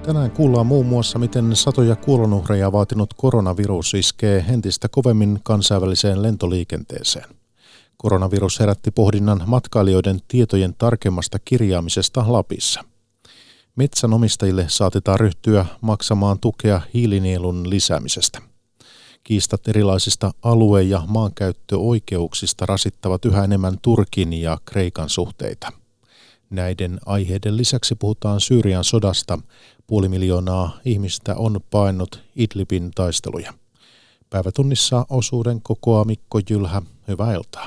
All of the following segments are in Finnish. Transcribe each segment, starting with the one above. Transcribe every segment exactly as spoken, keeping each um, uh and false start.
Tänään kuullaan muun muassa, miten satoja kuolonuhreja vaatinut koronavirus iskee entistä kovemmin kansainväliseen lentoliikenteeseen. Koronavirus herätti pohdinnan matkailijoiden tietojen tarkemmasta kirjaamisesta Lapissa. Metsänomistajille saatetaan ryhtyä maksamaan tukea hiilinielun lisäämisestä. Kiistat erilaisista alue- ja maankäyttöoikeuksista rasittavat yhä enemmän Turkin ja Kreikan suhteita. Näiden aiheiden lisäksi puhutaan Syyrian sodasta. Puoli miljoonaa ihmistä on paennut Idlibin taisteluja. Päivätunnissa osuuden kokoaa Mikko Jylhä. Hyvää iltaa.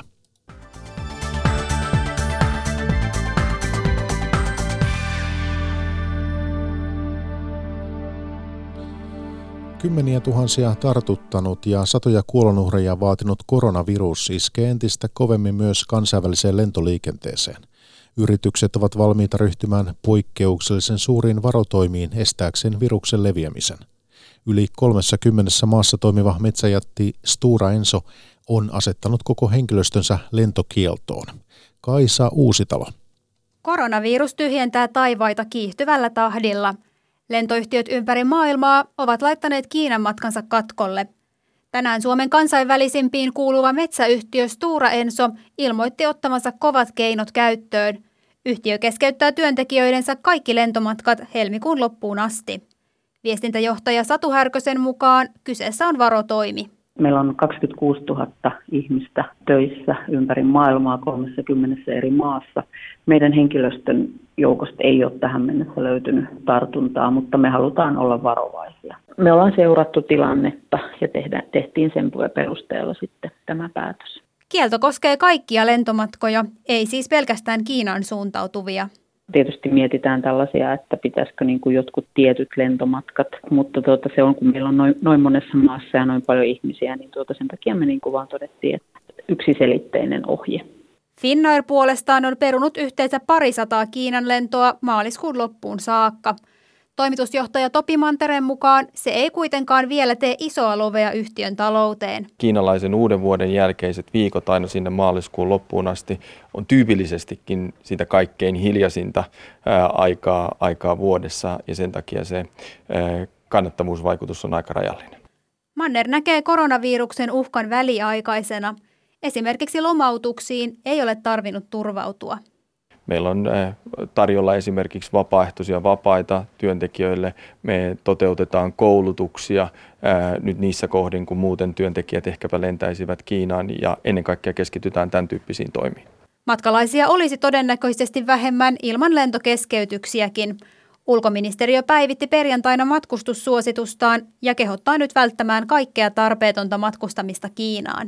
Kymmeniä tuhansia tartuttanut ja satoja kuolonuhreja vaatinut koronavirus iskee entistä kovemmin myös kansainväliseen lentoliikenteeseen. Yritykset ovat valmiita ryhtymään poikkeuksellisen suuriin varotoimiin estääkseen viruksen leviämisen. Yli kolmessakymmenessä maassa toimiva metsäjätti Stora Enso on asettanut koko henkilöstönsä lentokieltoon. Kaisa Uusitalo. Koronavirus tyhjentää taivaita kiihtyvällä tahdilla. Lentoyhtiöt ympäri maailmaa ovat laittaneet Kiinan matkansa katkolle. Tänään Suomen kansainvälisimpiin kuuluva metsäyhtiö Stora Enso ilmoitti ottamansa kovat keinot käyttöön. Yhtiö keskeyttää työntekijöidensä kaikki lentomatkat helmikuun loppuun asti. Viestintäjohtaja Satu Härkösen mukaan kyseessä on varotoimi. Meillä on kaksikymmentäkuusituhatta ihmistä töissä ympäri maailmaa kolmekymmentä eri maassa. Meidän henkilöstön joukosta ei ole tähän mennessä löytynyt tartuntaa, mutta me halutaan olla varovaisia. Me ollaan seurattu tilannetta ja tehdään, tehtiin sen perusteella sitten tämä päätös. Kielto koskee kaikkia lentomatkoja, ei siis pelkästään Kiinan suuntautuvia. Tietysti mietitään tällaisia, että pitäisikö niin kuin jotkut tietyt lentomatkat, mutta tuota, se on, kun meillä on noin, noin monessa maassa ja noin paljon ihmisiä, niin tuota, sen takia me niin kuin vaan todettiin, että yksiselitteinen ohje. Finnair puolestaan on perunut yhteensä parisataa Kiinan lentoa maaliskuun loppuun saakka. Toimitusjohtaja Topi Mantereen mukaan se ei kuitenkaan vielä tee isoa lovea yhtiön talouteen. Kiinalaisen uuden vuoden jälkeiset viikot aina sinne maaliskuun loppuun asti on tyypillisestikin sitä kaikkein hiljaisinta ää, aikaa, aikaa vuodessa ja sen takia se ää, kannattavuusvaikutus on aika rajallinen. Manner näkee koronaviruksen uhkan väliaikaisena. Esimerkiksi lomautuksiin ei ole tarvinnut turvautua. Meillä on tarjolla esimerkiksi vapaaehtoisia vapaita työntekijöille. Me toteutetaan koulutuksia nyt niissä kohdin, kun muuten työntekijät ehkäpä lentäisivät Kiinaan ja ennen kaikkea keskitytään tämän tyyppisiin toimiin. Matkalaisia olisi todennäköisesti vähemmän ilman lentokeskeytyksiäkin. Ulkoministeriö päivitti perjantaina matkustussuositustaan ja kehottaa nyt välttämään kaikkea tarpeetonta matkustamista Kiinaan.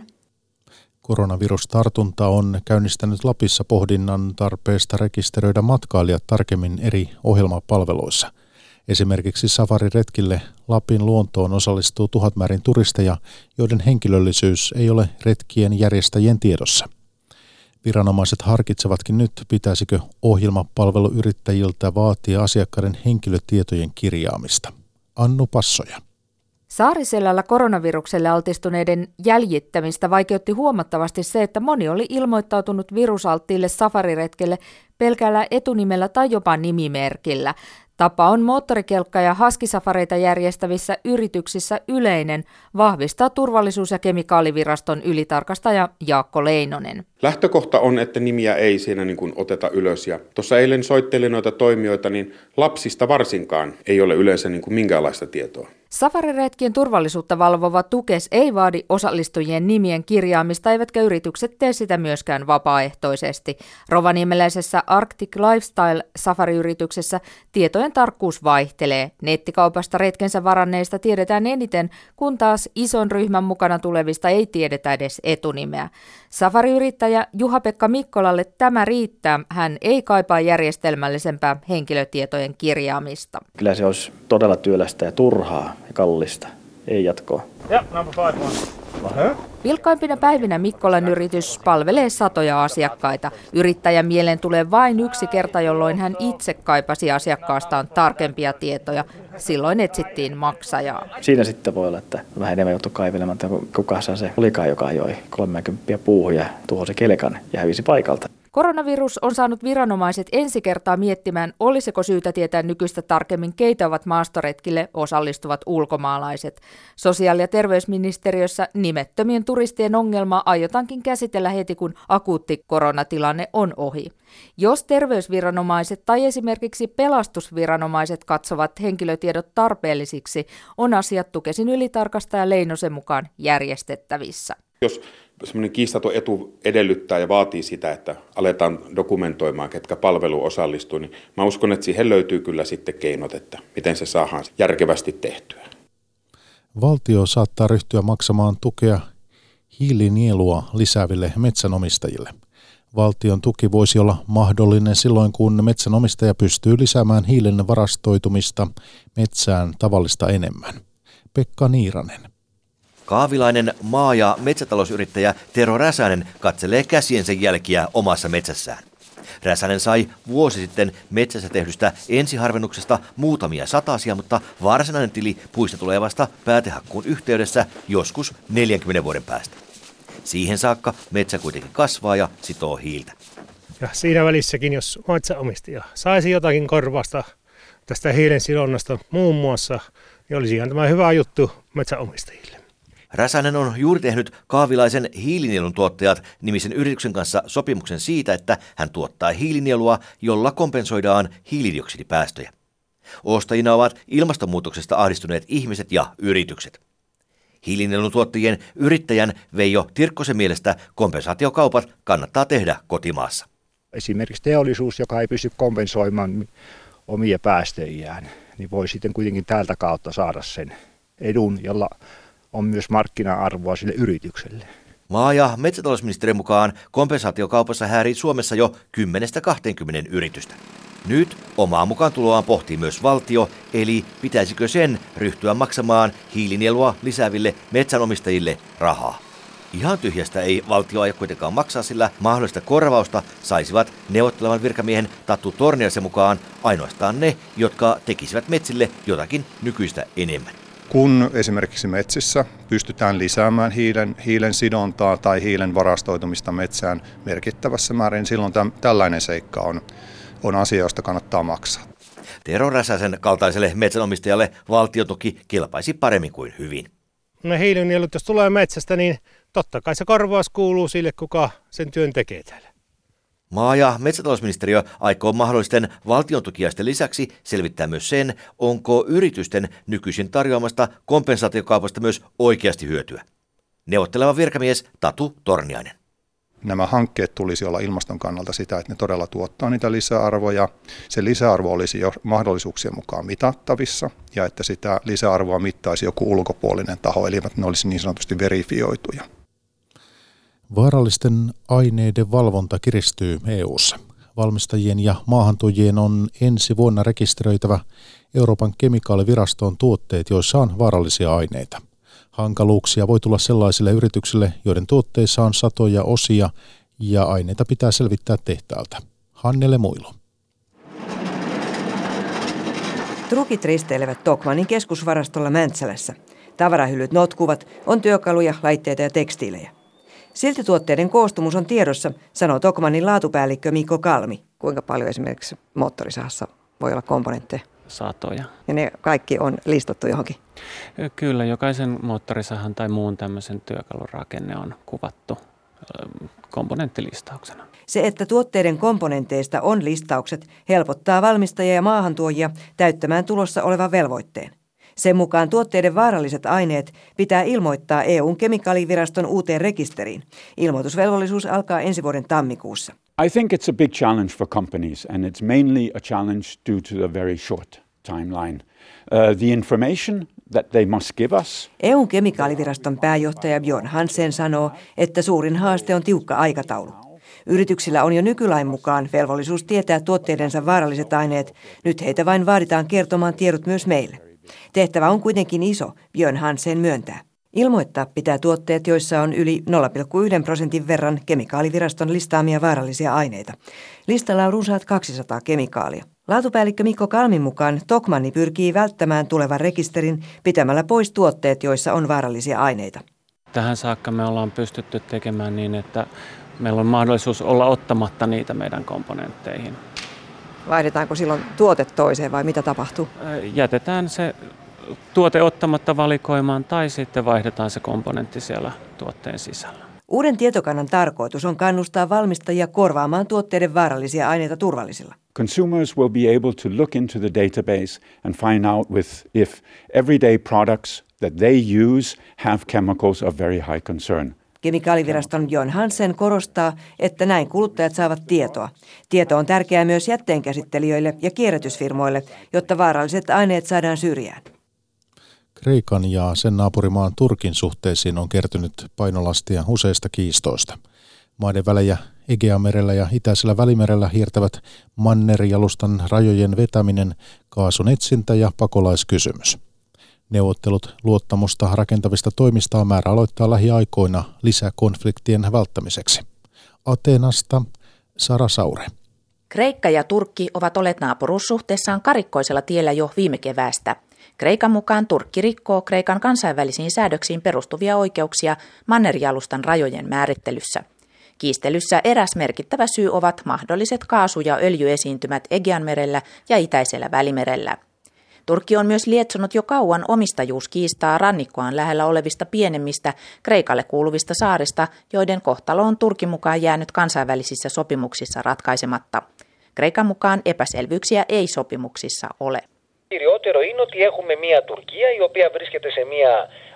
Koronavirustartunta on käynnistänyt Lapissa pohdinnan tarpeesta rekisteröidä matkailijat tarkemmin eri ohjelmapalveluissa. Esimerkiksi safariretkille Lapin luontoon osallistuu tuhatmäärin turisteja, joiden henkilöllisyys ei ole retkien järjestäjien tiedossa. Viranomaiset harkitsevatkin nyt, pitäisikö ohjelmapalveluyrittäjiltä vaatia asiakkaiden henkilötietojen kirjaamista. Annu Passoja. Saariselällä koronavirukselle altistuneiden jäljittämistä vaikeutti huomattavasti se, että moni oli ilmoittautunut virusalttiille safariretkelle pelkällä etunimellä tai jopa nimimerkillä. Tapa on moottorikelkka- ja haskisafareita järjestävissä yrityksissä yleinen, vahvistaa Turvallisuus- ja kemikaaliviraston ylitarkastaja Jaakko Leinonen. Lähtökohta on, että nimiä ei siinä niin kuin oteta ylös. Ja tuossa eilen soittelin noita toimijoita, niin lapsista varsinkaan ei ole yleensä niin kuin minkäänlaista tietoa. Safariretkien turvallisuutta valvova Tukes ei vaadi osallistujien nimien kirjaamista, eivätkä yritykset tee sitä myöskään vapaaehtoisesti. Rovaniemeläisessä Arctic Lifestyle-safariyrityksessä tietojen tarkkuus vaihtelee. Nettikaupasta retkensä varanneista tiedetään eniten, kun taas ison ryhmän mukana tulevista ei tiedetä edes etunimeä. Safariyrittäjä Juha-Pekka Mikkolalle tämä riittää. Hän ei kaipaa järjestelmällisempää henkilötietojen kirjaamista. Kyllä se olisi todella työlästä ja turhaa ja kallista. Ei jatkoa. Yeah, number five one. Vilkkaimpina päivinä Mikkolan yritys palvelee satoja asiakkaita. Yrittäjän mieleen tulee vain yksi kerta, jolloin hän itse kaipasi asiakkaastaan tarkempia tietoja. Silloin etsittiin maksajaa. Siinä sitten voi olla, että vähän enemmän joutui kaivelemaan, että kuka se olikaan, joka joi kolmekymmentä puuhun ja tuhosi kelkan ja hävisi paikalta. Koronavirus on saanut viranomaiset ensi kertaa miettimään, olisiko syytä tietää nykyistä tarkemmin, keitä ovat maastoretkille osallistuvat ulkomaalaiset. Sosiaali- ja terveysministeriössä nimettömien turistien ongelmaa aiotaankin käsitellä heti, kun akuutti koronatilanne on ohi. Jos terveysviranomaiset tai esimerkiksi pelastusviranomaiset katsovat henkilötiedot tarpeellisiksi, on asiat Tukesin ylitarkastaja Leinosen mukaan järjestettävissä. Jos semmoinen kiistaton etu edellyttää ja vaatii sitä, että aletaan dokumentoimaan, ketkä palveluun osallistuu, niin mä uskon, että siihen löytyy kyllä sitten keinot, että miten se saadaan järkevästi tehtyä. Valtio saattaa ryhtyä maksamaan tukea hiilinielua lisääville metsänomistajille. Valtion tuki voisi olla mahdollinen silloin, kun metsänomistaja pystyy lisäämään hiilen varastoitumista metsään tavallista enemmän. Pekka Niiranen. Kaavilainen maa- ja metsätalousyrittäjä Tero Räsänen katselee käsiensä jälkiä omassa metsässään. Räsänen sai vuosi sitten metsässä tehdystä ensiharvennuksesta muutamia satasia, mutta varsinainen tili puista tulee vasta päätehakkuun yhteydessä joskus neljänkymmenen vuoden päästä. Siihen saakka metsä kuitenkin kasvaa ja sitoo hiiltä. Ja siinä välissäkin, jos metsäomistaja saisi jotakin korvausta tästä hiilen sidonnasta muun muassa, niin olisi ihan tämä hyvä juttu metsäomistajille. Räsänen on juuri tehnyt Kaavilaisen hiilinielun tuottajat nimisen yrityksen kanssa sopimuksen siitä, että hän tuottaa hiilinielua, jolla kompensoidaan hiilidioksidipäästöjä. Ostajina ovat ilmastonmuutoksesta ahdistuneet ihmiset ja yritykset. Hiilinielun tuottajien yrittäjän Veijo Tirkkosen mielestä kompensaatiokaupat kannattaa tehdä kotimaassa. Esimerkiksi teollisuus, joka ei pysty kompensoimaan omia päästöjään, niin voi sitten kuitenkin tältä kautta saada sen edun, jolla on myös markkina-arvoa sille yritykselle. Maa- ja metsätalousministeriön mukaan kompensaatiokaupassa häärii Suomessa jo kymmenestä kahteenkymmeneen yritystä. Nyt omaa mukaan tuloaan pohtii myös valtio, eli pitäisikö sen ryhtyä maksamaan hiilinielua lisääville metsänomistajille rahaa. Ihan tyhjästä ei valtio aio kuitenkaan maksaa, sillä mahdollista korvausta saisivat neuvottelevan virkamiehen Tatu Torniaisen mukaan ainoastaan ne, jotka tekisivät metsille jotakin nykyistä enemmän. Kun esimerkiksi metsissä pystytään lisäämään hiilen, hiilen sidontaa tai hiilen varastoitumista metsään merkittävässä määrin, silloin täm, tällainen seikka on, on asia, josta kannattaa maksaa. Tero Räsäsen kaltaiselle metsänomistajalle valtiotuki kelpaisi paremmin kuin hyvin. No hiilinielut, jos tulee metsästä, niin totta kai se korvaus kuuluu sille, kuka sen työn tekee täällä. Maa- ja metsätalousministeriö aikoo mahdollisten valtiontukiaisten lisäksi selvittää myös sen, onko yritysten nykyisin tarjoamasta kompensaatiokaupasta myös oikeasti hyötyä. Neuvotteleva virkamies Tatu Torniainen. Nämä hankkeet tulisi olla ilmaston kannalta sitä, että ne todella tuottaa niitä lisäarvoja. Se lisäarvo olisi jo mahdollisuuksien mukaan mitattavissa ja että sitä lisäarvoa mittaisi joku ulkopuolinen taho, eli ne olisi niin sanotusti verifioituja. Vaarallisten aineiden valvonta kiristyy E U:ssa. Valmistajien ja maahantuojien on ensi vuonna rekisteröitävä Euroopan kemikaalivirastoon tuotteet, joissa on vaarallisia aineita. Hankaluuksia voi tulla sellaisille yrityksille, joiden tuotteissa on satoja osia ja aineita pitää selvittää tehtäältä. Hannele Muilu. Trukit risteilevät Tokmannin keskusvarastolla Mäntsälässä. Tavarahyllyt notkuvat, on työkaluja, laitteita ja tekstiilejä. Silti tuotteiden koostumus on tiedossa, sanoo Tokmannin laatupäällikkö Mikko Kalmi. Kuinka paljon esimerkiksi moottorisahassa voi olla komponentteja? Satoja. Ja ne kaikki on listattu johonkin? Kyllä, jokaisen moottorisahan tai muun tämmöisen työkalun rakenne on kuvattu komponenttilistauksena. Se, että tuotteiden komponenteista on listaukset, helpottaa valmistajia ja maahantuojia täyttämään tulossa olevan velvoitteen. Sen mukaan tuotteiden vaaralliset aineet pitää ilmoittaa E U:n kemikaaliviraston uuteen rekisteriin. Ilmoitusvelvollisuus alkaa ensi vuoden tammikuussa. I think it's a big challenge for companies and it's mainly a challenge due to the very short timeline. Uh, the information that they must give us. E U:n kemikaaliviraston pääjohtaja Björn Hansen sanoo, että suurin haaste on tiukka aikataulu. Yrityksillä on jo nykylain mukaan velvollisuus tietää tuotteidensa vaaralliset aineet. Nyt heitä vain vaaditaan kertomaan tiedot myös meille. Tehtävä on kuitenkin iso, Björn Hansen myöntää. Ilmoittaa pitää tuotteet, joissa on yli nolla pilkku yksi prosentin verran kemikaaliviraston listaamia vaarallisia aineita. Listalla on runsaat kaksisataa kemikaalia. Laatupäällikkö Mikko Kalmin mukaan Tokmanni pyrkii välttämään tulevan rekisterin pitämällä pois tuotteet, joissa on vaarallisia aineita. Tähän saakka me ollaan pystytty tekemään niin, että meillä on mahdollisuus olla ottamatta niitä meidän komponentteihin. Vaihdetaanko silloin tuote toiseen vai mitä tapahtuu? Jätetään se tuote ottamatta valikoimaan tai sitten vaihdetaan se komponentti siellä tuotteen sisällä. Uuden tietokannan tarkoitus on kannustaa valmistajia korvaamaan tuotteiden vaarallisia aineita turvallisilla. Consumers will be able to look into the database and find out with if everyday products that they use have chemicals of very high concern. Kemikaaliviraston Björn Hansen korostaa, että näin kuluttajat saavat tietoa. Tieto on tärkeää myös jätteenkäsittelijöille ja kierrätysfirmoille, jotta vaaralliset aineet saadaan syrjään. Kreikan ja sen naapurimaan Turkin suhteisiin on kertynyt painolastia useista kiistoista. Maiden välejä Egeanmerellä ja Itäisellä Välimerellä hiertävät mannerjalustan rajojen vetäminen, kaasun etsintä ja pakolaiskysymys. Neuvottelut luottamusta rakentavista toimista on määrä aloittaa lähiaikoina lisäkonfliktien välttämiseksi. Ateenasta Sara Saure. Kreikka ja Turkki ovat olleet naapuruussuhteessaan karikkoisella tiellä jo viime keväästä. Kreikan mukaan Turkki rikkoo Kreikan kansainvälisiin säädöksiin perustuvia oikeuksia mannerjalustan rajojen määrittelyssä. Kiistelyssä eräs merkittävä syy ovat mahdolliset kaasu- ja öljyesiintymät Egeanmerellä ja Itäisellä Välimerellä. Turkki on myös lietsonut jo kauan omistajuuskiistaa rannikkoaan lähellä olevista pienemmistä Kreikalle kuuluvista saarista, joiden kohtalo on Turkin mukaan jäänyt kansainvälisissä sopimuksissa ratkaisematta. Kreikan mukaan epäselvyyksiä ei sopimuksissa ole. Κυριότερο είναι ότι έχουμε μια Τουρκία η οποία βρίσκεται σε μια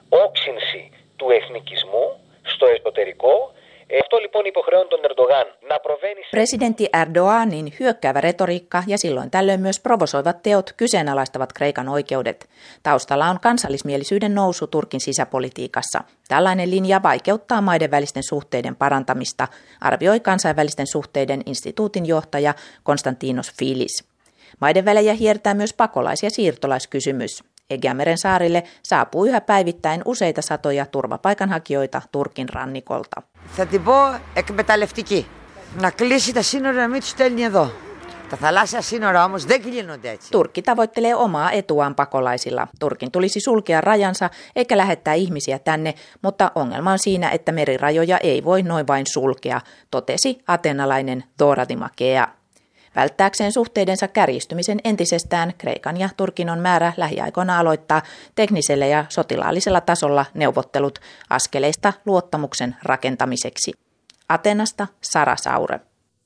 όξυνση του εθνικισμού στο εσωτερικό. Αυτό λοιπόν υποχρεώνει τον Ερντογάν να προβαίνει. Presidentti Erdoganin hyökkäävä retoriikka ja silloin tällöin myös provosoivat teot kyseenalaistavat Kreikan oikeudet. Taustalla on kansallismielisyyden nousu Turkin sisäpolitiikassa. Tällainen linja vaikeuttaa maiden välisten suhteiden parantamista, arvioi kansainvälisten suhteiden instituutin johtaja Konstantinos Filis. Maiden välejä hiertää myös pakolais- ja siirtolaiskysymys. Egeanmeren saarille saapuu yhä päivittäin useita satoja turvapaikanhakijoita Turkin rannikolta. Θα την πω εκμεταλλευτική. Να κλείσει τα σύνορα να μην τους στέλνει εδώ. Τα θαλάσσια σύνορα όμως δεν κλείνονται έτσι. Turkki tavoittelee omaa etuaan pakolaisilla. Turkin tulisi sulkea rajansa eikä lähettää ihmisiä tänne, mutta ongelma on siinä, että merirajoja ei voi noin vain sulkea, totesi ateenalainen Dorati Makea. Välttääkseen suhteidensa kärjistymisen entisestään Kreikan ja Turkin on määrä lähiaikoina aloittaa teknisellä ja sotilaallisella tasolla neuvottelut askeleista luottamuksen rakentamiseksi. Atenasta Sara Saure.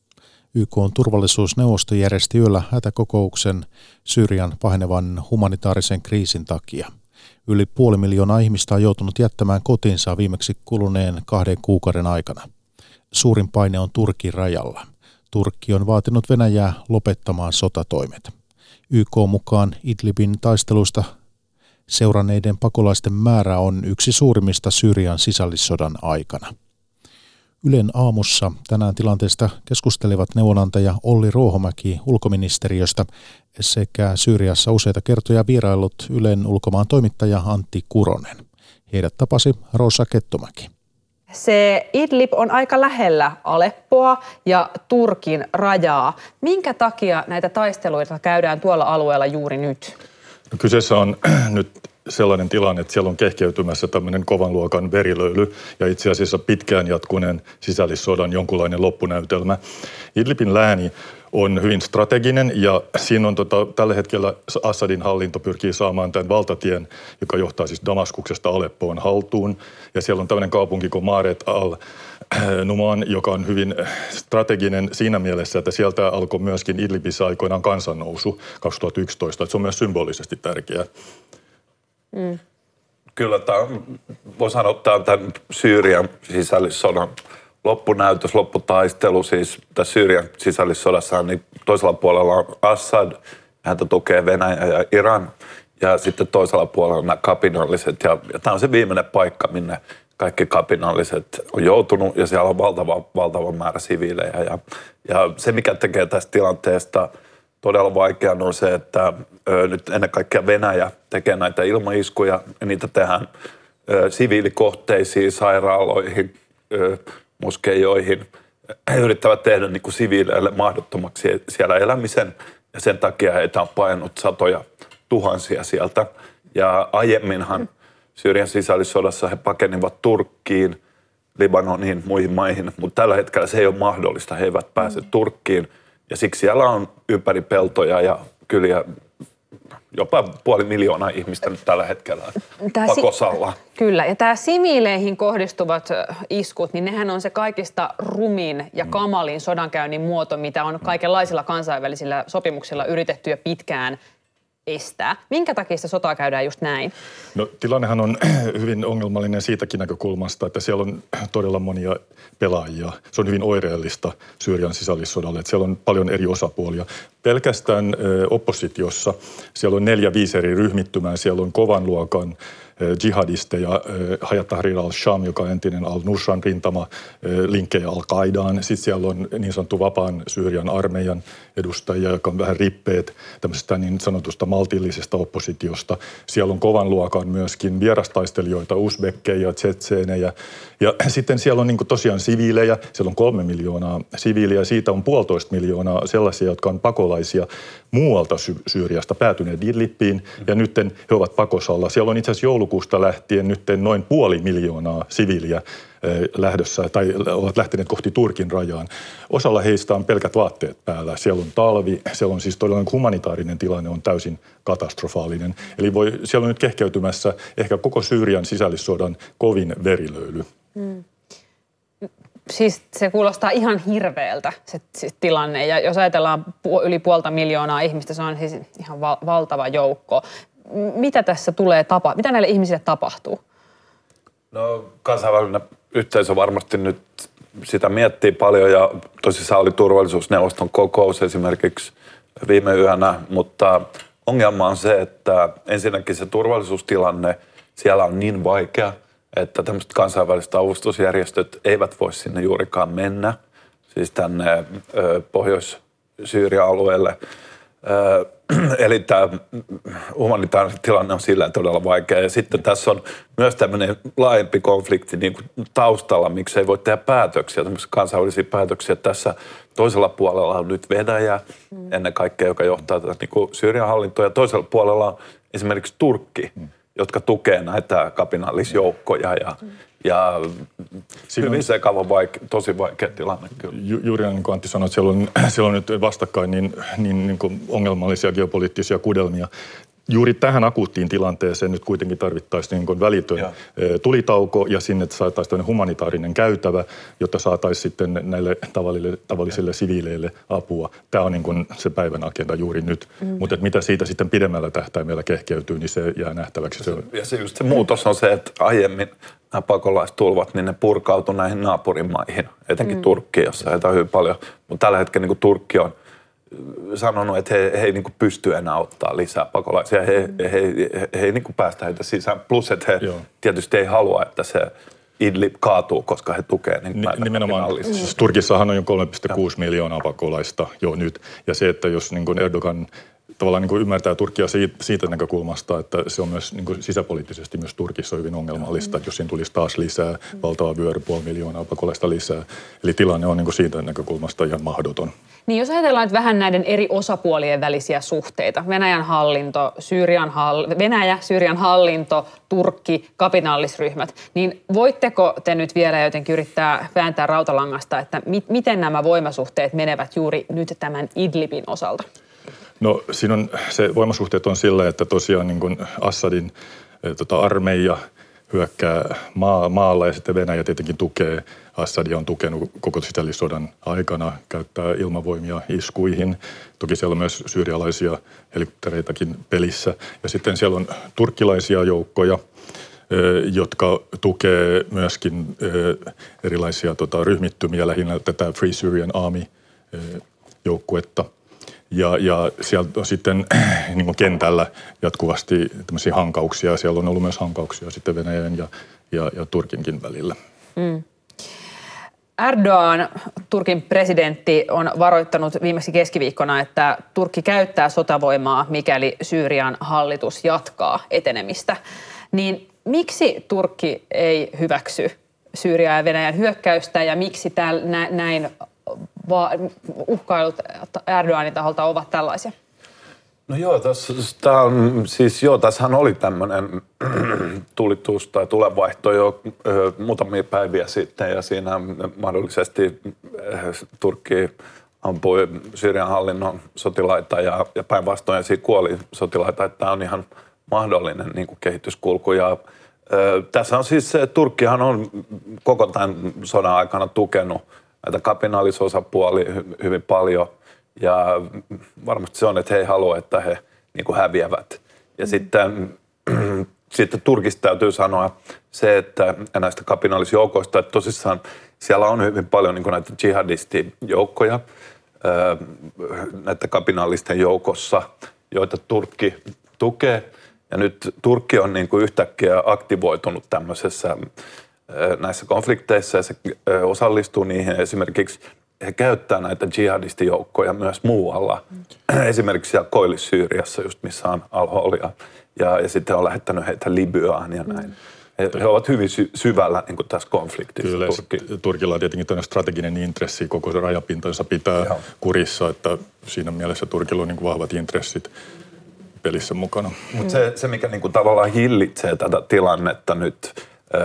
Y K:n turvallisuusneuvosto järjesti yöllä hätäkokouksen Syyrian pahenevan humanitaarisen kriisin takia. Yli puoli miljoonaa ihmistä on joutunut jättämään kotinsa viimeksi kuluneen kahden kuukauden aikana. Suurin paine on Turkin rajalla. Turkki on vaatinut Venäjää lopettamaan sotatoimet. Y K mukaan Idlibin taisteluista seuranneiden pakolaisten määrä on yksi suurimmista Syyrian sisällissodan aikana. Ylen aamussa tänään tilanteesta keskustelivat neuvonantaja Olli Ruohomäki ulkoministeriöstä sekä Syyriassa useita kertoja vieraillut Ylen ulkomaan toimittaja Antti Kuronen. Heidät tapasi Rosa Kettumäki. Se Idlib on aika lähellä Aleppoa ja Turkin rajaa. Minkä takia näitä taisteluita käydään tuolla alueella juuri nyt? No, kyseessä on nyt sellainen tilanne, että siellä on kehkeytymässä tämmöinen kovan luokan verilöyly ja itse asiassa pitkään jatkuneen sisällissodan jonkunlainen loppunäytelmä. Idlibin lääni on hyvin strateginen ja siinä on tota, tällä hetkellä Assadin hallinto pyrkii saamaan tämän valtatien, joka johtaa siis Damaskuksesta Aleppoon haltuun. Ja siellä on tämmöinen kaupunki kuin Maaret al-Numan, joka on hyvin strateginen siinä mielessä, että sieltä alkoi myöskin Idlibissä aikoinaan kansannousu kaksituhattayksitoista. Että se on myös symbolisesti tärkeää. Mm. Kyllä tämä voi sanoa, että tämä on tämän Syyrian sisällissodan loppunäytös, lopputaistelu, siis tässä Syyrian sisällissodassa, niin toisella puolella on Assad, häntä tukee Venäjä ja Iran, ja sitten toisella puolella on nämä kapinalliset, ja, ja tämä on se viimeinen paikka, minne kaikki kapinalliset on joutunut, ja siellä on valtava, valtava määrä siviilejä, ja, ja se, mikä tekee tästä tilanteesta todella vaikean, on se, että ö, nyt ennen kaikkea Venäjä tekee näitä ilmaiskuja, ja niitä tehdään ö, siviilikohteisiin, sairaaloihin, ö, moskeijoihin. He yrittävät tehdä niin kuin siviileille mahdottomaksi siellä elämisen, ja sen takia heitä on painut satoja tuhansia sieltä. Ja aiemminhan Syyrian sisällissodassa he pakenivat Turkkiin, Libanoniin, muihin maihin, mutta tällä hetkellä se ei ole mahdollista. He eivät pääse mm. Turkkiin ja siksi siellä on ympäri peltoja ja kyliä jopa puoli miljoonaa ihmistä nyt tällä hetkellä Tää pakosalla. Si- Kyllä, ja tämä siviileihin kohdistuvat iskut, niin nehän on se kaikista rumin ja kamalin sodankäynnin muoto, mitä on kaikenlaisilla kansainvälisillä sopimuksilla yritetty jo pitkään estää. Minkä takia sitä sotaa käydään just näin? No tilannehan on hyvin ongelmallinen siitäkin näkökulmasta, että siellä on todella monia pelaajia. Se on hyvin oireellista Syyrian sisällissodalle, että siellä on paljon eri osapuolia. Pelkästään ö, oppositiossa siellä on neljä, viisi eri ryhmittymää. Siellä on kovan luokan jihadisteja, Hayat Tahrir al-Sham, joka on entinen al-Nusran rintama, linkkejä al-Qaidaan. Sitten siellä on niin sanottu vapaan Syyrian armeijan edustajia, joka on vähän rippeet tämmöisestä niin sanotusta maltillisesta oppositiosta. Siellä on kovan luokan myöskin vierastaistelijoita, usbekkejä, tsetseenejä. Ja sitten siellä on niin kuin tosiaan siviilejä, siellä on kolme miljoonaa siviiliä, siitä on puolitoista miljoonaa sellaisia, jotka on pakolaisia muualta Sy- Syyriasta päätyneet Idlibiin, ja nyt he ovat pakosalla. Siellä on itse asiassa joulukuusta lähtien nyt noin puoli miljoonaa siviiliä lähdössä tai ovat lähteneet kohti Turkin rajaan. Osalla heistä on pelkät vaatteet päällä. Siellä on talvi, siellä on siis todella humanitaarinen tilanne on täysin katastrofaalinen. Eli voi, siellä on nyt kehkeytymässä ehkä koko Syyrian sisällissodan kovin verilöyly. Hmm. Siis se kuulostaa ihan hirveältä se, se tilanne, ja jos ajatellaan pu- yli puolta miljoonaa ihmistä, se on siis ihan val- valtava joukko. Mitä tässä tulee tapa? Mitä näille ihmisille tapahtuu? No kansainvälinen yhteisö varmasti nyt sitä miettii paljon, ja tosissaan oli turvallisuusneuvoston kokous esimerkiksi viime yönä, mutta ongelma on se, että ensinnäkin se turvallisuustilanne siellä on niin vaikea, että tämmöiset kansainväliset avustusjärjestöt eivät voi sinne juurikaan mennä, siis tänne ö, Pohjois-Syyrian alueelle. Ö, eli tämä humanitaarinen tilanne on sillä todella vaikea. Ja sitten tässä on myös tämmöinen laajempi konflikti niin kuin taustalla, miksi ei voi tehdä päätöksiä, tämmöisiä kansainvälisiä päätöksiä. Tässä toisella puolella on nyt Venäjä, mm. ennen kaikkea, joka johtaa tätä niin kuin Syyrian hallintoa, ja toisella puolella on esimerkiksi Turkki, mm. jotka tukee näitä kapinallisjoukkoja ja, mm. ja hyvin sekava, vaike, tosi vaikea tilanne kyllä. Ju, juuri niin kuin Antti sanoi, että siellä on, siellä on nyt vastakkain niin, niin, niin kuin ongelmallisia geopoliittisia kudelmia. Juuri tähän akuuttiin tilanteeseen nyt kuitenkin tarvittaisiin niin kuin välitön ja. tulitauko ja sinne saataisiin humanitaarinen käytävä, jotta saataisiin sitten näille tavallisille, tavallisille siviileille apua. Tämä on niin kuin se päivän agenda juuri nyt. Mm. Mutta mitä siitä sitten pidemmällä tähtäimellä kehkeytyy, niin se jää nähtäväksi. Se, ja se just se muutos on se, että aiemmin nämä pakolaistulvat, niin ne purkautui näihin naapurimaihin, etenkin mm. Turkkiin, jossa heitä on hyvin paljon. Mutta tällä hetkellä niin kuin Turkki on sanonut, että he, he ei niin kuin pysty enää ottaa lisää pakolaisia. He, he, he, he, he ei niin kuin päästä heitä sisään. Plus, että he Joo. tietysti ei halua, että se Idlib kaatuu, koska he tukee niin näitä nimenomaan. Siis Turkissahan on jo kolme pilkku kuusi miljoonaa pakolaista jo nyt. Ja se, että jos niin kuin Erdogan tavallaan niin kuin ymmärtää Turkkia siitä, siitä näkökulmasta, että se on myös niin kuin sisäpoliittisesti myös Turkissa hyvin ongelmallista, että jos siinä tulisi taas lisää, valtava vyöry, puoli miljoonaa pakolaista lisää. Eli tilanne on niin kuin siitä näkökulmasta ihan mahdoton. Niin jos ajatellaan nyt vähän näiden eri osapuolien välisiä suhteita, Venäjän hallinto, Syyrian hall- Venäjä, Syyrian hallinto, Turkki, kapinallisryhmät, niin voitteko te nyt vielä jotenkin yrittää vääntää rautalangasta, että mi- miten nämä voimasuhteet menevät juuri nyt tämän Idlibin osalta? No siinä on, se voimasuhteet on sillä, että tosiaan niin kuin Assadin tota, armeija hyökkää maa, maalla ja sitten Venäjä tietenkin tukee. Assadia on tukenut koko sisällissodan aikana, käyttää ilmavoimia iskuihin. Toki siellä on myös syyrialaisia helikoptereitakin pelissä. Ja sitten siellä on turkkilaisia joukkoja, jotka tukee myöskin erilaisia tota, ryhmittymiä, lähinnä tätä Free Syrian Army-joukkuetta. Ja, ja sieltä on sitten niin kuin kentällä jatkuvasti tämmöisiä hankauksia. Siellä on ollut myös hankauksia sitten Venäjän ja, ja, ja Turkinkin välillä. Mm. Erdogan, Turkin presidentti, on varoittanut viimeksi keskiviikkona, että Turkki käyttää sotavoimaa, mikäli Syyrian hallitus jatkaa etenemistä. Niin miksi Turkki ei hyväksy Syyrian ja Venäjän hyökkäystä ja miksi täällä nä- näin va- uhkailut Erdoganin taholta ovat tällaisia? No joo, tässä, tää on, siis joo, tässähän oli tämmöinen tulitus tai tulenvaihto jo ö, muutamia päiviä sitten ja siinä mahdollisesti ö, Turkki ampui Syyrian hallinnon sotilaita ja, ja päinvastoin ja siinä kuoli sotilaita, että tämä on ihan mahdollinen niin kuin kehityskulku. Ja, ö, tässä on siis se, Turkkihan on koko tämän sodan aikana tukenut näitä kapinallisosapuolia hy, hyvin paljon. Ja varmasti se on, että he ei halua, että he niin kuin häviävät. Ja mm. sitten, sitten Turkista täytyy sanoa se, että näistä kapinallisjoukoista, että tosissaan siellä on hyvin paljon niin kuin näitä jihadistijoukkoja näiden kapinallisten joukossa, joita Turkki tukee. Ja nyt Turkki on niin kuin yhtäkkiä aktivoitunut tämmöisessä näissä konflikteissa ja se osallistuu niihin esimerkiksi. He käyttää näitä jihadistijoukkoja myös muualla, mm. esimerkiksi siellä Koillis-Syyriassa, just missä on al-Hol, ja, ja sitten on lähettänyt heitä Libyaan ja näin. Mm. He, he ovat hyvin sy- syvällä niin kuin tässä konfliktissa. Kyllä, Turkki. Turkilla on tietenkin tämmöinen strateginen intressi koko se rajapintansa pitää Joo. kurissa, että siinä mielessä Turkilla on niin kuin vahvat intressit pelissä mukana. Mutta se, se, mikä niin kuin tavallaan hillitsee tätä tilannetta nyt,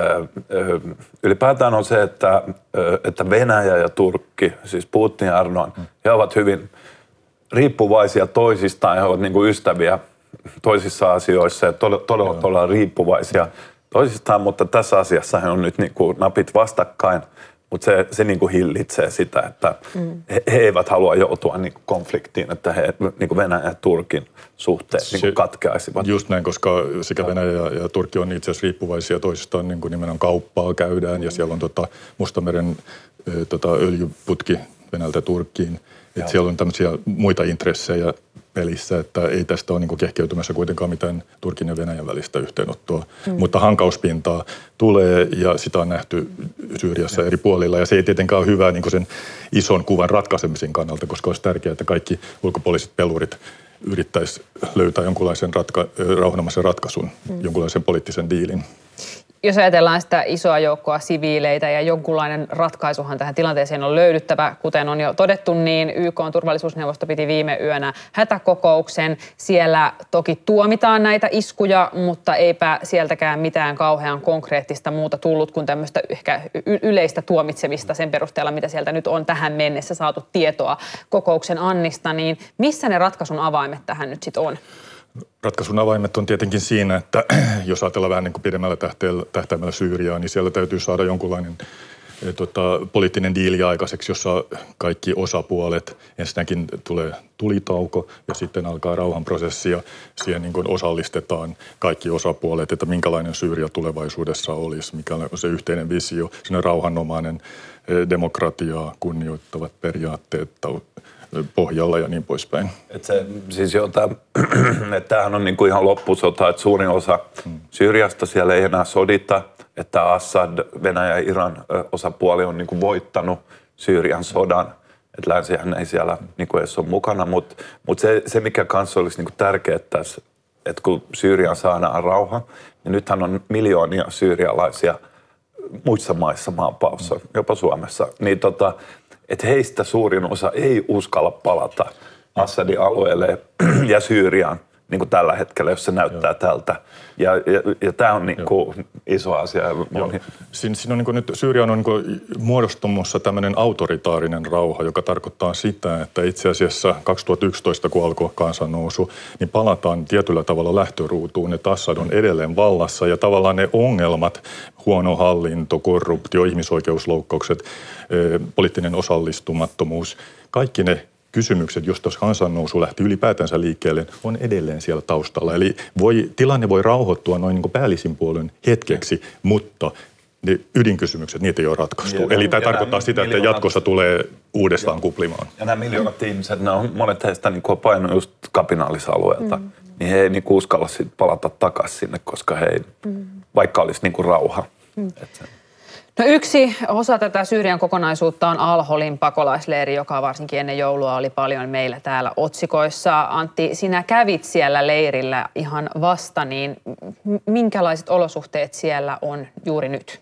ylipäätään on se, että, että Venäjä ja Turkki, siis Putin ja Erdogan, mm. he ovat hyvin riippuvaisia toisistaan. He ovat niin kuin ystäviä toisissa asioissa ja todella, todella, todella riippuvaisia toisistaan, mutta tässä asiassa he on nyt niin kuin napit vastakkain. Mutta se, se niin kuin hillitsee sitä, että mm. he, he eivät halua joutua niin kuin konfliktiin, että he, niin kuin Venäjän ja Turkin suhteet niin kuin katkeaisivat. Just näin, koska sekä Venäjä ja, ja Turkki on itse asiassa riippuvaisia toisistaan, niin kuin nimenomaan kauppaa käydään, ja siellä on tota Mustameren e, tota öljyputki Venäjältä Turkkiin. Että siellä on tämmöisiä muita intressejä pelissä, että ei tästä ole niin kuin kehkeytymässä kuitenkaan mitään Turkin ja Venäjän välistä yhteenottoa. Mm. Mutta hankauspintaa tulee ja sitä on nähty Syyriassa eri puolilla. Ja se ei tietenkään ole hyvä niin kuin sen ison kuvan ratkaisemisen kannalta, koska olisi tärkeää, että kaikki ulkopuoliset pelurit yrittäisi löytää jonkunlaisen ratka- rauhanomaisen ratkaisun, mm. jonkunlaisen poliittisen diilin. Jos ajatellaan sitä isoa joukkoa siviileitä ja jonkunlainen ratkaisuhan tähän tilanteeseen on löydyttävä, kuten on jo todettu, niin Y K:n turvallisuusneuvosto piti viime yönä hätäkokouksen. Siellä toki tuomitaan näitä iskuja, mutta eipä sieltäkään mitään kauhean konkreettista muuta tullut kuin tämmöistä ehkä yleistä tuomitsemista sen perusteella, mitä sieltä nyt on tähän mennessä saatu tietoa kokouksen annista. Niin missä ne ratkaisun avaimet tähän nyt sitten on? Ratkaisun avaimet on tietenkin siinä, että jos ajatellaan vähän niin kuin pidemmällä tähtäimellä Syyriaa, niin siellä täytyy saada jonkunlainen e, tota, poliittinen diili aikaiseksi, jossa kaikki osapuolet, ensinnäkin tulee tulitauko ja sitten alkaa rauhanprosessi ja siihen niin kuin osallistetaan kaikki osapuolet, että minkälainen Syyria tulevaisuudessa olisi, mikä on se yhteinen visio, sellainen rauhanomainen e, demokratiaa kunnioittavat periaatteet pohjalla ja niin poispäin. Et se, siis jo, että tämähän on niinku ihan loppusota, että suurin osa hmm. Syyriasta siellä ei enää sodita, että Assad, Venäjä ja Iran osapuoli on niinku voittanut Syyrian sodan, että länsihän ei siellä niinku edes ole mukana, mutta mut se, se mikä kanssa olisi niinku tärkeää tässä, että kun Syyrian saadaan rauha, niin nythän on miljoonia syyrialaisia muissa maissa maanpaossa, hmm. jopa Suomessa, niin tota, että heistä suurin osa ei uskalla palata Assadin alueelle ja Syyriaan niin kuin tällä hetkellä, jos se näyttää Joo. tältä. Ja, ja, ja tämä on niin kuin iso asia. Siin, siinä on niin kuin nyt Syyria on niin kuin muodostumassa tämmöinen autoritaarinen rauha, joka tarkoittaa sitä, että itse asiassa kaksituhattayksitoista, kun alkoi kansannousu, niin palataan tietyllä tavalla lähtöruutuun, että Assad on edelleen vallassa ja tavallaan ne ongelmat, huono hallinto, korruptio, ihmisoikeusloukkaukset, poliittinen osallistumattomuus, kaikki ne kysymykset, josta kansannousu lähti ylipäätänsä liikkeelle, on edelleen siellä taustalla. Eli voi, tilanne voi rauhoittua noin niin kuin päällisin puolen hetkeksi, mutta ne ydinkysymykset, niitä ei ole ratkaistu. Ja, Eli tämä tarkoittaa sitä, että jatkossa tulee uudestaan ja, kuplimaan. Ja nämä miljoonat ihmiset, ne on, monet heistä niin painoi just kapinaalisalueelta, mm. niin he ei niin uskalla sit palata takaisin sinne, koska he ei, mm. vaikka olisi niin kuin rauha. Mm. Että No yksi osa tätä Syyrian kokonaisuutta on Al-Holin pakolaisleiri, joka varsinkin ennen joulua oli paljon meillä täällä otsikoissa. Antti, sinä kävit siellä leirillä ihan vasta, niin minkälaiset olosuhteet siellä on juuri nyt?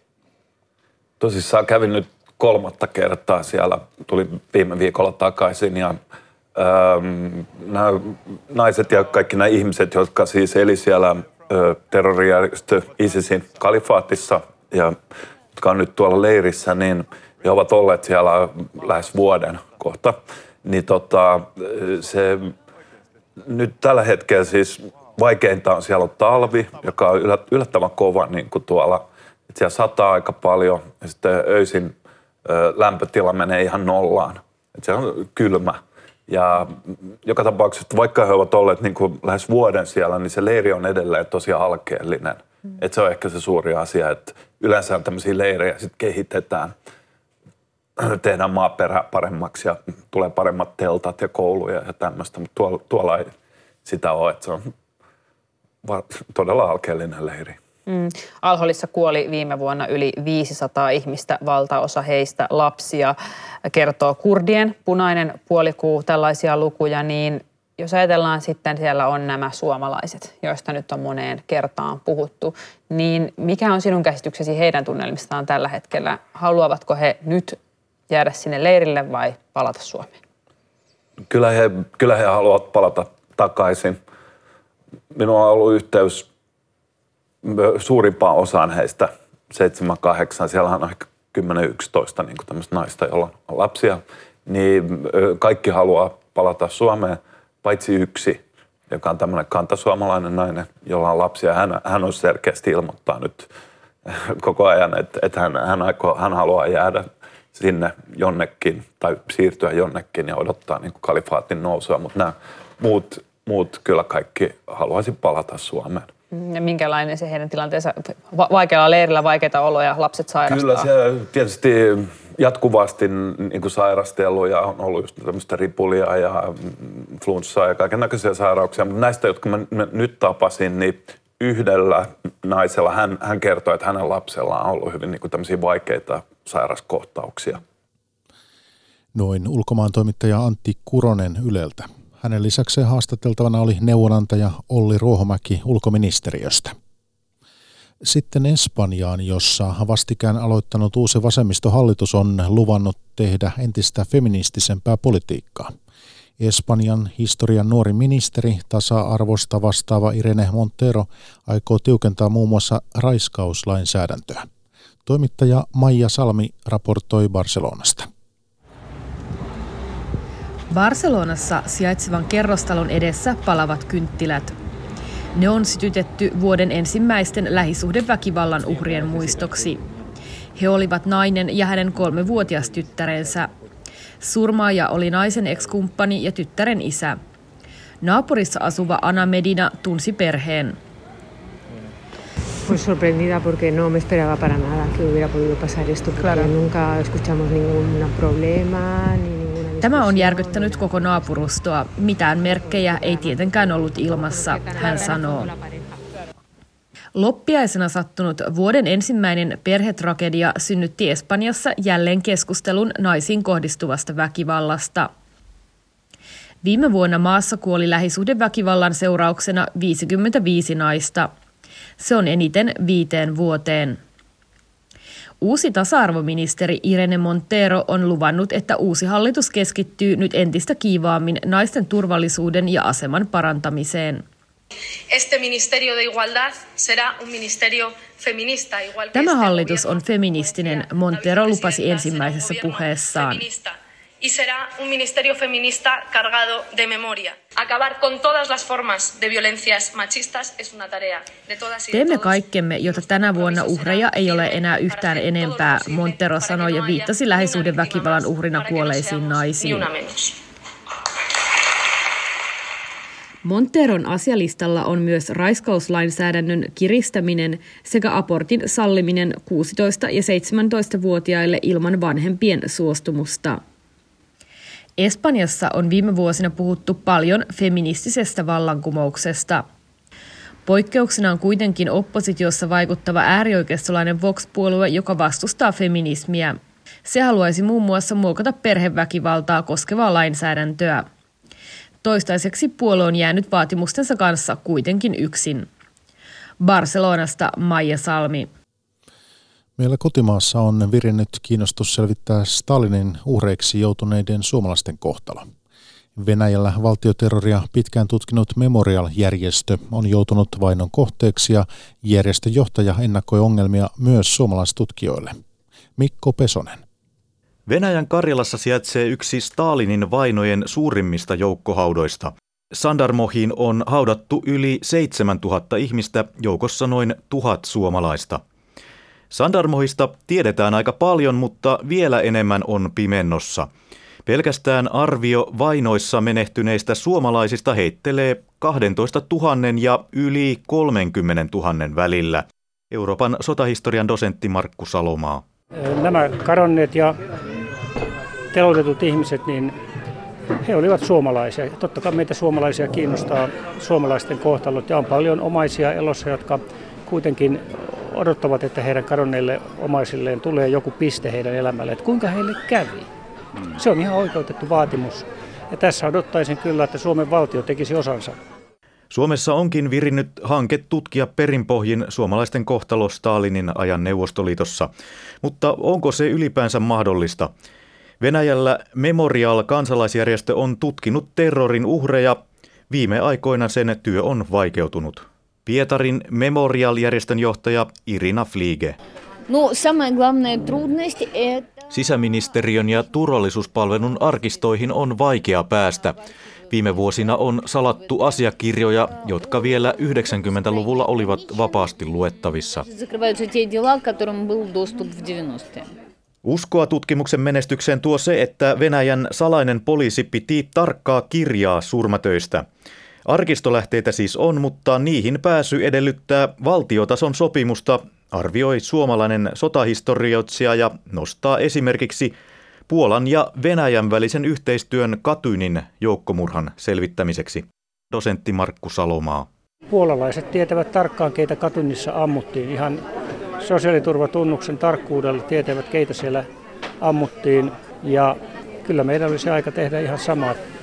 Tosissaan kävin nyt kolmatta kertaa siellä, tuli viime viikolla takaisin ja nämä naiset ja kaikki nämä ihmiset, jotka siis eli siellä terrorijärjestö ISISin kalifaatissa ja jotka on nyt tuolla leirissä, niin he ovat olleet siellä lähes vuoden kohta. Niin tota, se nyt tällä hetkellä siis vaikeinta on siellä on talvi, joka on yllättävän kova niin kuin tuolla. Että siellä sataa aika paljon ja sitten öisin lämpötila menee ihan nollaan. Että se on kylmä. Ja joka tapauksessa, vaikka he ovat olleet niin kuin lähes vuoden siellä, niin se leiri on edelleen tosi alkeellinen. Mm. Että se on ehkä se suuri asia, että yleensä tämmöisiä leirejä sitten kehitetään, tehdään maaperää paremmaksi ja tulee paremmat teltat ja kouluja ja tämmöistä, mutta tuolla, tuolla ei sitä ole, että se on todella alkeellinen leiri. Mm. Al-Holissa kuoli viime vuonna yli viisisataa ihmistä, valtaosa heistä lapsia, kertoo kurdien punainen puolikuu tällaisia lukuja, niin jos ajatellaan sitten siellä on nämä suomalaiset, joista nyt on moneen kertaan puhuttu, niin mikä on sinun käsityksesi heidän tunnelmistaan tällä hetkellä? Haluavatko he nyt jäädä sinne leirille vai palata Suomeen? Kyllä he, kyllä he haluavat palata takaisin. Minulla on ollut yhteys suurimpaan osaan heistä, seitsemän, kahdeksan, siellä on ehkä kymmenen, yksitoista niin kuin tämmöistä naista, joilla on lapsia, niin kaikki haluaa palata Suomeen, paitsi yksi, joka on tämmöinen kantasuomalainen nainen, jolla on lapsia. Hän, hän on selkeästi ilmoittaa nyt koko ajan, että, että hän, hän, aikoo, hän haluaa jäädä sinne jonnekin tai siirtyä jonnekin ja odottaa niin kuin kalifaatin nousua, mutta nämä muut, muut kyllä kaikki haluaisi palata Suomeen. Ja minkälainen se heidän tilanteensa, va- vaikealla leirillä, vaikeita oloja, lapset sairastaa? Kyllä se tietysti jatkuvasti niin kuin sairastellut ja on ollut just tämmöistä ripulia ja flunssaa ja kaiken näköisiä sairauksia. Mutta näistä, jotka mä nyt tapasin, niin yhdellä naisella hän, hän kertoi, että hänen lapsellaan on ollut hyvin niin kuin tämmöisiä vaikeita sairaskohtauksia. Noin ulkomaan toimittaja Antti Kuronen Yleltä. Hänen lisäkseen haastateltavana oli neuvonantaja Olli Ruohomäki ulkoministeriöstä. Sitten Espanjaan, jossa vastikään aloittanut uusi vasemmistohallitus on luvannut tehdä entistä feministisempää politiikkaa. Espanjan historian nuori ministeri, tasa-arvosta vastaava Irene Montero, aikoo tiukentaa muun muassa raiskauslainsäädäntöä. Toimittaja Maija Salmi raportoi Barcelonasta. Barcelonassa sijaitsevan kerrostalon edessä palavat kynttilät. Ne on sytytetty vuoden ensimmäisten lähisuhdeväkivallan uhrien muistoksi. He olivat nainen ja hänen kolmevuotias tyttärensä. Surmaaja oli naisen ex-kumppani ja tyttären isä. Naapurissa asuva Ana Medina tunsi perheen. Pues sorprendida porque no me esperaba para nada que hubiera podido pasar esto. Claro. Nunca escuchamos ningún problema ni Tämä on järkyttänyt koko naapurustoa. Mitään merkkejä ei tietenkään ollut ilmassa, hän sanoo. Loppiaisena sattunut vuoden ensimmäinen perhetragedia synnytti Espanjassa jälleen keskustelun naisiin kohdistuvasta väkivallasta. Viime vuonna maassa kuoli lähisuhdeväkivallan seurauksena viisikymmentäviisi naista. Se on eniten viiteen vuoteen. Uusi tasa-arvoministeri Irene Montero on luvannut, että uusi hallitus keskittyy nyt entistä kiivaammin naisten turvallisuuden ja aseman parantamiseen. Tämä hallitus on feministinen, Montero lupasi ensimmäisessä puheessaan. Y será un ministerio feminista cargado de memoria. Acabar con todas las formas de violencias machistas es una tarea de todas y de Teemme todos. kaikkemme, jotta tänä vuonna uhreja ei ole enää yhtään enempää, Montero sanoi ja viittasi lähisuhdeväkivallan uhrina kuolleisiin naisiin. Monteron asialistalla on myös raiskauslainsäädännön kiristäminen sekä abortin salliminen kuusitoista- ja seitsemäntoistavuotiaille ilman vanhempien suostumusta. Espanjassa on viime vuosina puhuttu paljon feministisestä vallankumouksesta. Poikkeuksena on kuitenkin oppositiossa vaikuttava äärioikeistolainen Vox-puolue, joka vastustaa feminismiä. Se haluaisi muun muassa muokata perheväkivaltaa koskevaa lainsäädäntöä. Toistaiseksi puolue on jäänyt vaatimustensa kanssa kuitenkin yksin. Barcelonasta Maija Salmi. Meillä kotimaassa on virinnyt kiinnostus selvittää Stalinin uhreiksi joutuneiden suomalaisten kohtalo. Venäjällä valtioterroria pitkään tutkinut Memorial-järjestö on joutunut vainon kohteeksi ja järjestön johtaja ennakoi ongelmia myös suomalaistutkijoille. Mikko Pesonen. Venäjän Karjalassa sijaitsee yksi Stalinin vainojen suurimmista joukkohaudoista. Sandarmohiin on haudattu yli seitsemäntuhatta ihmistä, joukossa noin tuhat suomalaista. Sandarmohista tiedetään aika paljon, mutta vielä enemmän on pimennossa. Pelkästään arvio vainoissa menehtyneistä suomalaisista heittelee kaksitoistatuhatta ja yli kolmekymmentätuhatta välillä. Euroopan sotahistorian dosentti Markku Salomaa. Nämä kadonneet ja teloitetut ihmiset, niin he olivat suomalaisia. Totta kai meitä suomalaisia kiinnostaa suomalaisten kohtalot ja on paljon omaisia elossa, jotka kuitenkin odottavat, että heidän kadonneille omaisilleen tulee joku piste heidän elämälle. Että kuinka heille kävi? Se on ihan oikeutettu vaatimus. Ja tässä odottaisin kyllä, että Suomen valtio tekisi osansa. Suomessa onkin virinnyt hanke tutkia perinpohjin suomalaisten kohtalo Stalinin ajan Neuvostoliitossa. Mutta onko se ylipäänsä mahdollista? Venäjällä Memorial-kansalaisjärjestö on tutkinut terrorin uhreja. Viime aikoina sen työ on vaikeutunut. Pietarin Memorial-järjestön johtaja Irina Flige. No, самая главная трудность это... Sisäministeriön ja turvallisuuspalvelun arkistoihin on vaikea päästä. Viime vuosina on salattu asiakirjoja, jotka vielä yhdeksänkymmentäluvulla olivat vapaasti luettavissa. Uskoa tutkimuksen menestykseen tuo se, että Venäjän salainen poliisi piti tarkkaa kirjaa surmatöistä. Arkistolähteitä siis on, mutta niihin pääsy edellyttää valtiotason sopimusta, arvioi suomalainen sotahistorioitsija ja nostaa esimerkiksi Puolan ja Venäjän välisen yhteistyön Katynin joukkomurhan selvittämiseksi. Dosentti Markku Salomaa. Puolalaiset tietävät tarkkaan, keitä Katynissa ammuttiin. Ihan sosiaaliturvatunnuksen tarkkuudella tietävät, keitä siellä ammuttiin. Ja kyllä meidän olisi aika tehdä ihan samaa.